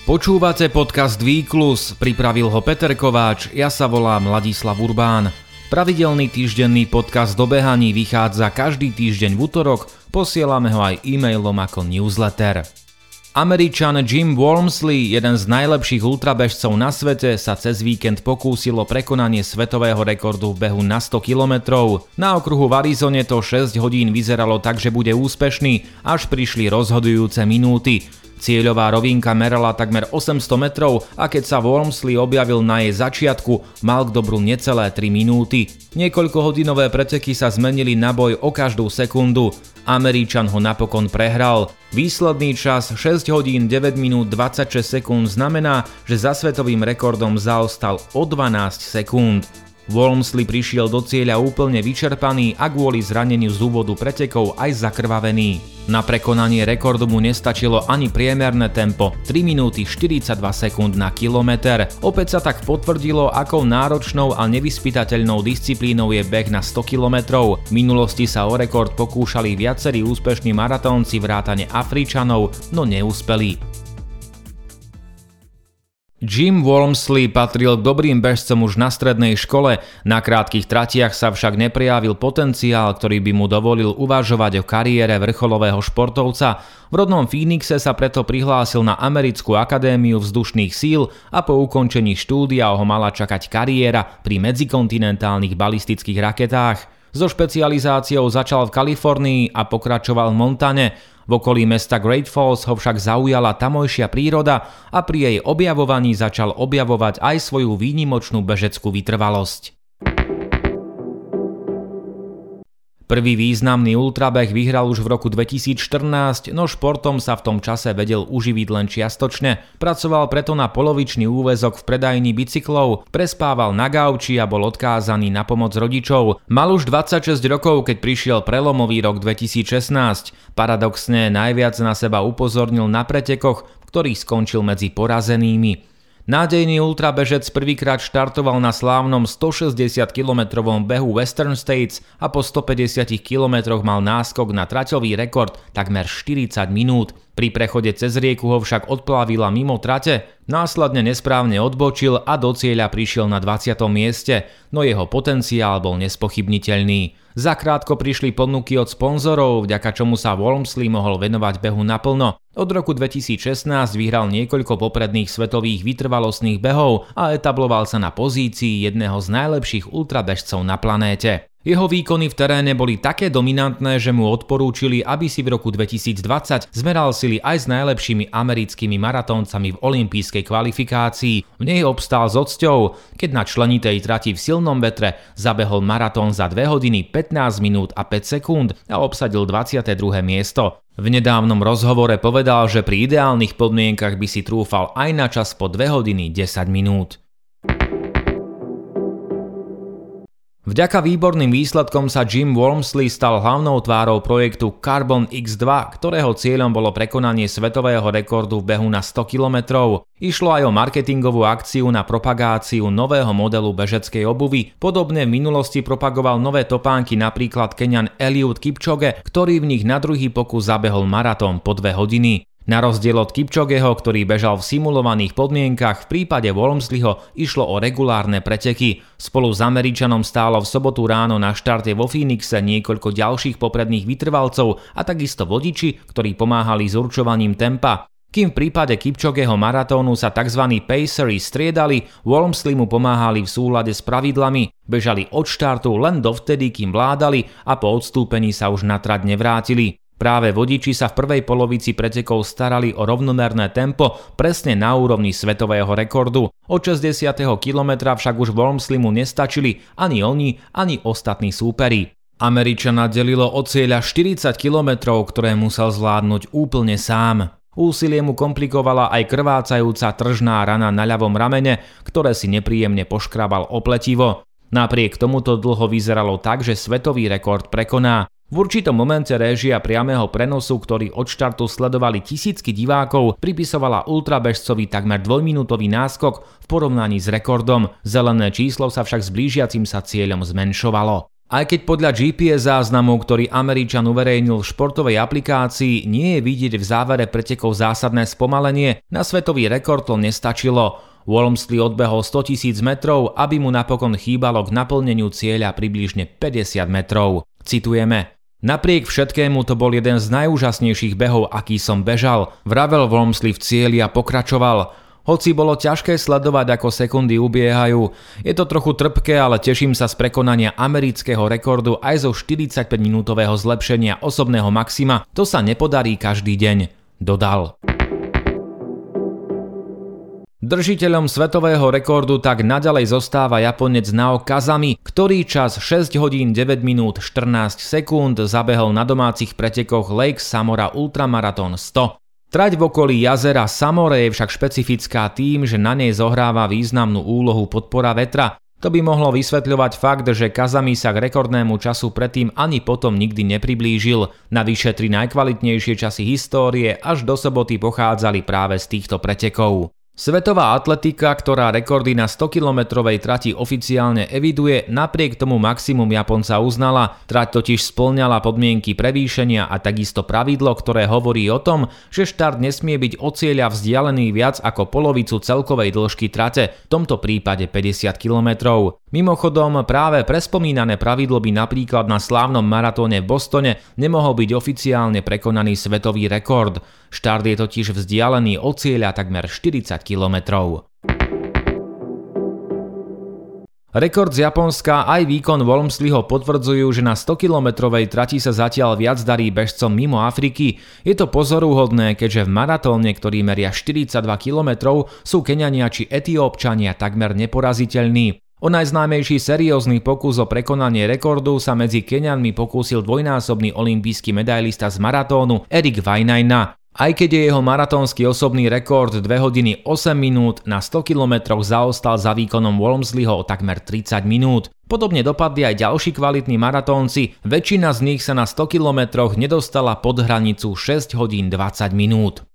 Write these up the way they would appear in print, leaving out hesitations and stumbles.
Počúvate podcast Výklus, pripravil ho Peter Kováč, ja sa volám Ladislav Urbán. Pravidelný týždenný podcast do behaní vychádza každý týždeň v utorok, posielame ho aj e-mailom ako newsletter. Američan Jim Walmsley, jeden z najlepších ultrabežcov na svete, sa cez víkend pokúsil o prekonanie svetového rekordu v behu na 100 km. Na okruhu v Arizone to 6 hodín vyzeralo tak, že bude úspešný, až prišli rozhodujúce minúty. Cieľová rovinka merala takmer 800 metrov a keď sa Walmsley objavil na jej začiatku, mal k dobru necelé 3 minúty. Niekoľkohodinové preteky sa zmenili na boj o každú sekundu. Američan ho napokon prehral. Výsledný čas 6 hodín 9 minút 26 sekúnd znamená, že za svetovým rekordom zaostal o 12 sekúnd. Walmsley prišiel do cieľa úplne vyčerpaný a kvôli zraneniu z úvodu pretekov aj zakrvavený. Na prekonanie rekordu mu nestačilo ani priemerné tempo 3 minúty 42 sekúnd na kilometer. Opäť sa tak potvrdilo, akou náročnou a nevyspytateľnou disciplínou je beh na 100 kilometrov. V minulosti sa o rekord pokúšali viacerí úspešní maratónci vrátane Afričanov, no neúspeli. Jim Walmsley patril k dobrým bežcom už na strednej škole, na krátkych tratiach sa však neprejavil potenciál, ktorý by mu dovolil uvažovať o kariére vrcholového športovca. V rodnom Phoenixe sa preto prihlásil na Americkú akadémiu vzdušných síl a po ukončení štúdia ho mala čakať kariéra pri medzikontinentálnych balistických raketách. So špecializáciou začal v Kalifornii a pokračoval v Montane. V okolí mesta Great Falls ho však zaujala tamojšia príroda a pri jej objavovaní začal objavovať aj svoju výnimočnú bežeckú vytrvalosť. Prvý významný ultrabeh vyhral už v roku 2014, no športom sa v tom čase vedel uživiť len čiastočne. Pracoval preto na polovičný úväzok v predajni bicyklov, prespával na gauči a bol odkázaný na pomoc rodičov. Mal už 26 rokov, keď prišiel prelomový rok 2016. Paradoxne najviac na seba upozornil na pretekoch, v ktorých skončil medzi porazenými. Nádejný ultrabežec prvýkrát štartoval na slávnom 160-kilometrovom behu Western States a po 150 kilometroch mal náskok na traťový rekord takmer 40 minút. Pri prechode cez rieku ho však odplavila mimo trate, následne nesprávne odbočil a do cieľa prišiel na 20. mieste, no jeho potenciál bol nespochybniteľný. Zakrátko prišli ponuky od sponzorov, vďaka čomu sa Walmsley mohol venovať behu naplno. Od roku 2016 vyhral niekoľko popredných svetových vytrvalostných behov a etabloval sa na pozícii jedného z najlepších ultrabežcov na planéte. Jeho výkony v teréne boli také dominantné, že mu odporúčili, aby si v roku 2020 zmeral sily aj s najlepšími americkými maratóncami v olympijskej kvalifikácii. V nej obstál s odsťou, keď na členitej trati v silnom vetre zabehol maratón za 2 hodiny 15 minút a 5 sekúnd a obsadil 22. miesto. V nedávnom rozhovore povedal, že pri ideálnych podmienkach by si trúfal aj na čas po 2 hodiny 10 minút. Vďaka výborným výsledkom sa Jim Walmsley stal hlavnou tvárou projektu Carbon X2, ktorého cieľom bolo prekonanie svetového rekordu v behu na 100 km. Išlo aj o marketingovú akciu na propagáciu nového modelu bežeckej obuvy. Podobne v minulosti propagoval nové topánky napríklad Keňan Eliud Kipchoge, ktorý v nich na druhý pokus zabehol maratón po 2 hodiny. Na rozdiel od Kipchogeho, ktorý bežal v simulovaných podmienkach, v prípade Walmsleyho išlo o regulárne preteky. Spolu s Američanom stálo v sobotu ráno na štarte vo Phoenixe niekoľko ďalších popredných vytrvalcov a takisto vodiči, ktorí pomáhali s určovaním tempa. Kým v prípade Kipchogeho maratónu sa tzv. Pacery striedali, Walmsley mu pomáhali v súlade s pravidlami. Bežali od štartu len dovtedy, kým vládali a po odstúpení sa už na trať nevrátili. Práve vodiči sa v prvej polovici pretekov starali o rovnomerné tempo presne na úrovni svetového rekordu. Od 60. kilometra však už Walmsleymu nestačili ani oni, ani ostatní súperi. Američana delilo od cieľa 40 kilometrov, ktoré musel zvládnuť úplne sám. Úsilie mu komplikovala aj krvácajúca tržná rana na ľavom ramene, ktoré si nepríjemne poškrabal o pletivo. Napriek tomu to dlho vyzeralo tak, že svetový rekord prekoná. V určitom momente réžia priameho prenosu, ktorý od štartu sledovali tisícky divákov, pripisovala ultrabežcovi takmer 2-minútový náskok v porovnaní s rekordom. Zelené číslo sa však s blížiacim sa cieľom zmenšovalo. Aj keď podľa GPS záznamu, ktorý Američan uverejnil v športovej aplikácii, nie je vidieť v závere pretekov zásadné spomalenie, na svetový rekord to nestačilo. Walmsley odbehol 100 000 metrov, aby mu napokon chýbalo k naplneniu cieľa približne 50 metrov. Citujeme: Napriek všetkému to bol jeden z najúžasnejších behov, aký som bežal, vravel Walmsley v cieli a pokračoval. Hoci bolo ťažké sledovať, ako sekundy ubiehajú, je to trochu trpké, ale teším sa z prekonania amerického rekordu aj zo 45-minútového zlepšenia osobného maxima, to sa nepodarí každý deň, dodal. Držiteľom svetového rekordu tak naďalej zostáva Japonec Nao Kazami, ktorý čas 6 hodín 9 minút 14 sekúnd zabehol na domácich pretekoch Lake Samora Ultramarathon 100. Trať v okolí jazera Samore je však špecifická tým, že na nej zohráva významnú úlohu podpora vetra. To by mohlo vysvetľovať fakt, že Kazami sa k rekordnému času predtým ani potom nikdy nepriblížil. Navyše 3 najkvalitnejšie časy histórie až do soboty pochádzali práve z týchto pretekov. Svetová atletika, ktorá rekordy na 100-kilometrovej trati oficiálne eviduje, napriek tomu maximum Japonca uznala. Trať totiž spĺňala podmienky prevýšenia a takisto pravidlo, ktoré hovorí o tom, že štart nesmie byť od cieľa vzdialený viac ako polovicu celkovej dĺžky trate, v tomto prípade 50 kilometrov. Mimochodom, práve prespomínané pravidlo by napríklad na slávnom maratóne v Bostone nemohol byť oficiálne prekonaný svetový rekord. Štart je totiž vzdialený od cieľa takmer 40 kilometrov. Rekord z Japonska aj výkon Walmsleyho potvrdzujú, že na 100-kilometrovej trati sa zatiaľ viac darí bežcom mimo Afriky. Je to pozoruhodné, keďže v maratóne, ktorý meria 42 kilometrov, sú Keňania či Etiópčania takmer neporaziteľní. O najznámejší seriózny pokus o prekonanie rekordu sa medzi Keňanmi pokúsil dvojnásobný olympijský medailista z maratónu Erik Wainaina. Aj keď je jeho maratónsky osobný rekord 2 hodiny 8 minút, na 100 kilometroch zaostal za výkonom Walmsleyho o takmer 30 minút. Podobne dopadli aj ďalší kvalitní maratónci, väčšina z nich sa na 100 kilometroch nedostala pod hranicu 6 hodín 20 minút.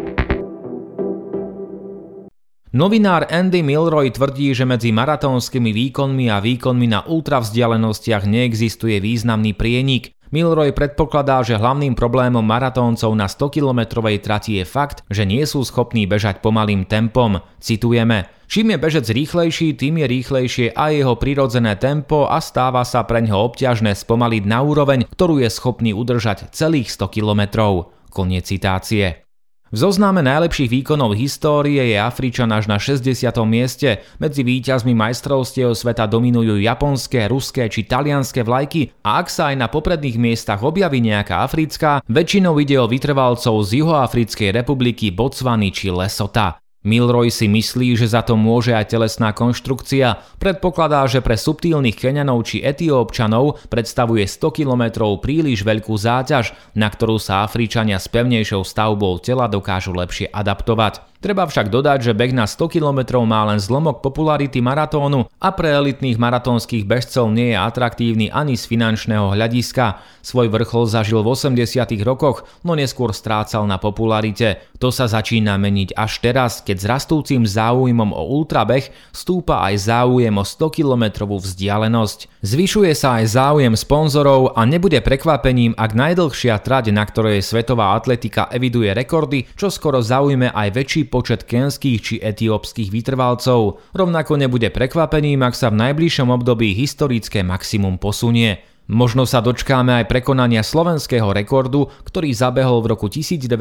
Novinár Andy Milroy tvrdí, že medzi maratónskymi výkonmi a výkonmi na ultravzdialenostiach neexistuje významný prienik. Milroy predpokladá, že hlavným problémom maratóncov na 100-kilometrovej trati je fakt, že nie sú schopní bežať pomalým tempom. Citujeme: Čím je bežec rýchlejší, tým je rýchlejšie aj jeho prirodzené tempo a stáva sa preňho obťažné spomaliť na úroveň, ktorú je schopný udržať celých 100 kilometrov. Koniec citácie. V zozname najlepších výkonov histórie je Afričan až na 60. mieste. Medzi víťazmi majstrovstiev sveta dominujú japonské, ruské či talianske vlajky a ak sa aj na popredných miestach objaví nejaká africká, väčšinou ide o vytrvalcov z Juhoafrickej republiky, Botswany či Lesota. Milroy si myslí, že za to môže aj telesná konštrukcia. Predpokladá, že pre subtílnych Keňanov či Etiópčanov predstavuje 100 km príliš veľkú záťaž, na ktorú sa Afričania s pevnejšou stavbou tela dokážu lepšie adaptovať. Treba však dodať, že beh na 100 km má len zlomok popularity maratónu a pre elitných maratónskych bežcov nie je atraktívny ani z finančného hľadiska. Svoj vrchol zažil v 80. rokoch, no neskôr strácal na popularite. To sa začína meniť až teraz, keď s rastúcim záujmom o ultrabeh stúpa aj záujem o 100-kilometrovú vzdialenosť. Zvyšuje sa aj záujem sponzorov a nebude prekvapením, ak najdlhšia trať, na ktorej svetová atletika eviduje rekordy, čo skoro zaujme aj väčší počet kenských či etiópskych vytrvalcov. Rovnako nebude prekvapením, ak sa v najbližšom období historické maximum posunie. Možno sa dočkáme aj prekonania slovenského rekordu, ktorý zabehol v roku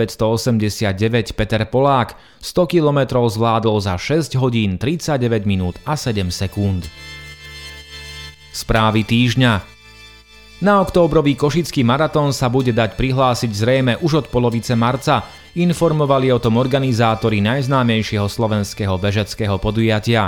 1989 Peter Polák. 100 km zvládol za 6 hodín 39 minút a 7 sekúnd. Správy týždňa. Na októbrový košický maratón sa bude dať prihlásiť zrejme už od polovice marca. Informovali o tom organizátori najznámejšieho slovenského bežeckého podujatia.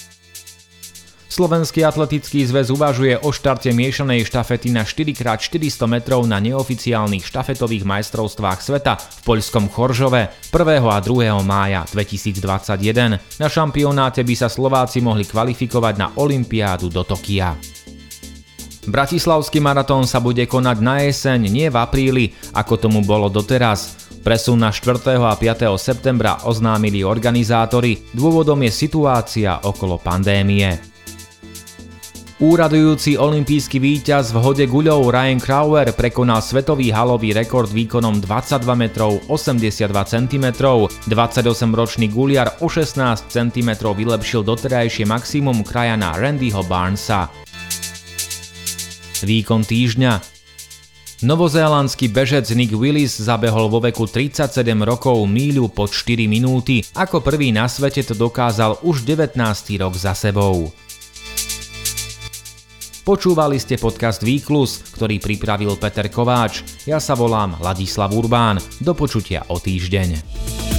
Slovenský atletický zväz uvažuje o štarte miešanej štafety na 4x400 metrov na neoficiálnych štafetových majstrovstvách sveta v poľskom Choržove 1. a 2. mája 2021. Na šampionáte by sa Slováci mohli kvalifikovať na olympiádu do Tokia. Bratislavský maratón sa bude konať na jeseň, nie v apríli, ako tomu bolo doteraz. Presun na 4. a 5. septembra oznámili organizátori, dôvodom je situácia okolo pandémie. Úradujúci olympijský víťaz v hode guľou Ryan Crowder prekonal svetový halový rekord výkonom 22 metrov 82 cm. 28-ročný guliar o 16 cm vylepšil doterajšie maximum krajana Randyho Barnesa. Výkon týždňa. Novozélandský bežec Nick Willis zabehol vo veku 37 rokov míľu pod 4 minúty. Ako prvý na svete to dokázal už 19. rok za sebou. Počúvali ste podcast Výklus, ktorý pripravil Peter Kováč. Ja sa volám Ladislav Urbán. Do počutia o týždeň.